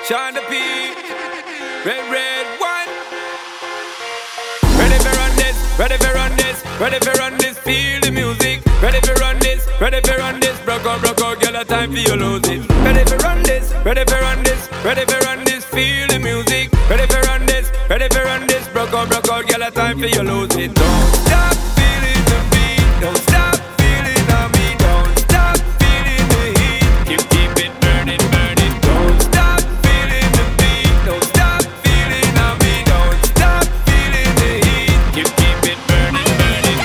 China P, red one. Ready for run this, ready for run this, ready for run this. Feel the music. Ready for run this, ready for run this. Broke out, girl, a time for you lose it. Ready for run this, ready for run this, ready for run this. Feel the music. Ready for run this, ready for run this. Broke out, girl, a time for you lose it. Don't stop feeling the beat, don't stop feeling on me, don't stop feeling the heat. Keep it burning, burning. Don't stop feeling the beat, don't stop feeling on me, don't stop feeling the heat. Keep it burning, burning.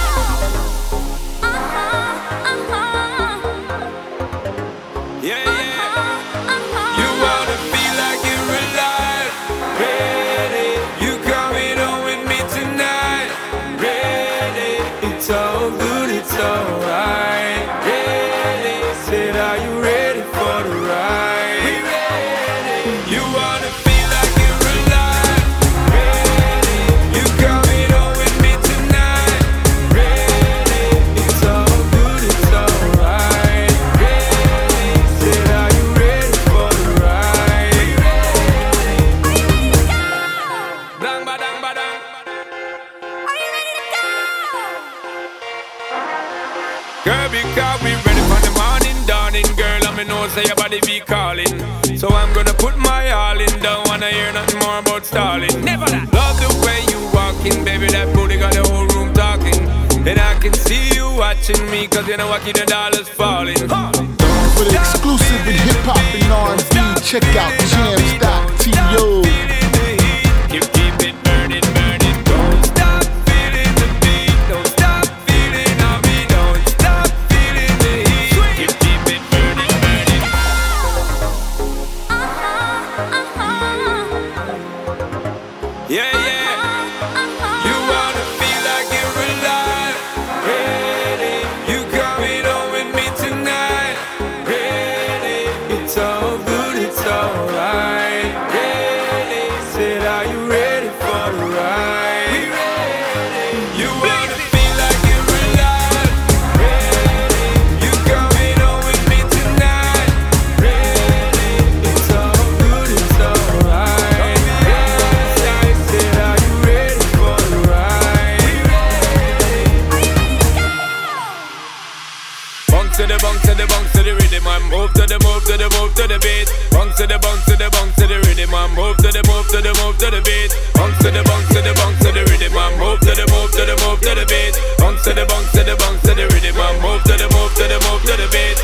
Yeah, yeah. You wanna feel like you're alive, ready? You coming home with me tonight, ready? It's all good, it's alright, ready? Said, are you ready for the ride? We ready. You wanna feel like you're alive, ready? You coming home with me tonight, ready? It's all good, it's alright, ready? Said, are you ready for the ride? We ready. Bang, badang, badang. Girl, because we ready for the morning dawning. Girl, I know say your body be calling. So I'm gonna put my all in. Don't wanna hear nothing more about stalling. Never that. Love the way you walking, baby. That booty got the whole room talking. And I can see you watching me, cause you know I keep the dollars falling. For the exclusive in hip-hop and R&B, check out jams.to. Keep it burning, burning. Don't stop feeling the beat. Don't stop feeling on me. Don't stop feeling the heat. Keep it burning, burning. Yeah, yeah. You wanna feel like you're alive, ready? You coming home with me tonight, ready? It's all good, it's alright, ready? Said, are you ready for the ride? We ready. You wanna feel like you're alive, ready? You coming home with me tonight, ready? It's all good, it's alright, ready? Said, are you ready for the ride? We ready. Bounce to the bounce to the bounce to the rhythm and move to the move to the move to the beat. Bounce to the bounce to the bounce to the rhythm and move to the move to the move to the beat. Bounce to the bounce to the bounce to the rhythm and move to the move to the move to the beat. Bounce to the bounce to the bounce to the rhythm and move to the move to the move to the beat.